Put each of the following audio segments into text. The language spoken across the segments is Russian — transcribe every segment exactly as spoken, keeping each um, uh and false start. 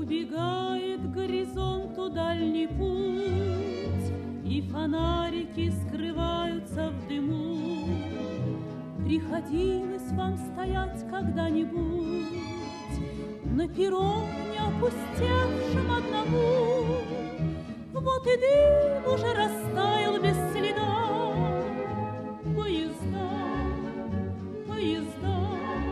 Убегает к горизонту дальний путь, и фонарики скрываются в дыму. Приходилось вам стоять когда-нибудь на перроне, опустевшем одному? Вот и дым уже растаял без следа. Поезда, поезда,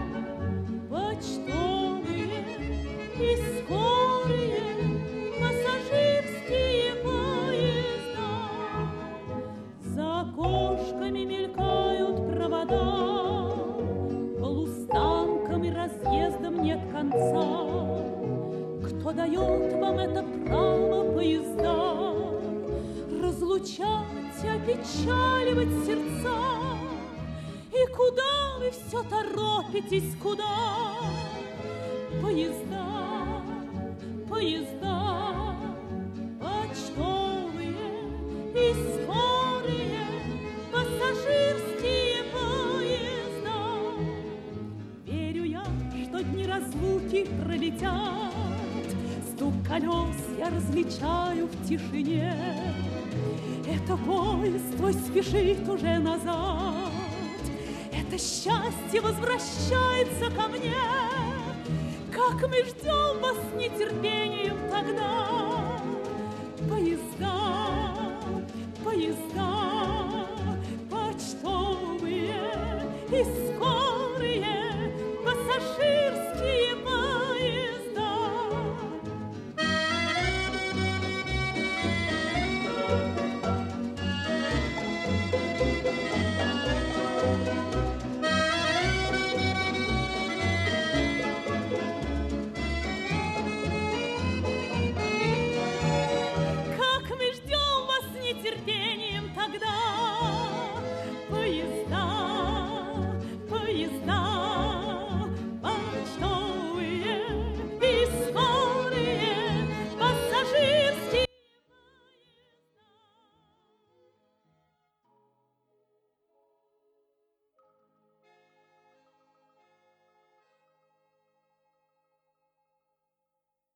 почтовые и скорые, пассажирские поезда. За окошками мелькают провода, полустанкам и разъездам нет конца. Кто дает вам это право, поезда, разлучать и опечаливать сердца? И куда вы все торопитесь, куда? Поезда, поезда, почтовые и скорые, пассажирские поезда. Верю я, что дни разлуки пролетят, стук колес я различаю в тишине. Это поезд твой спешит уже назад, это счастье возвращается ко мне. Как мы ждем вас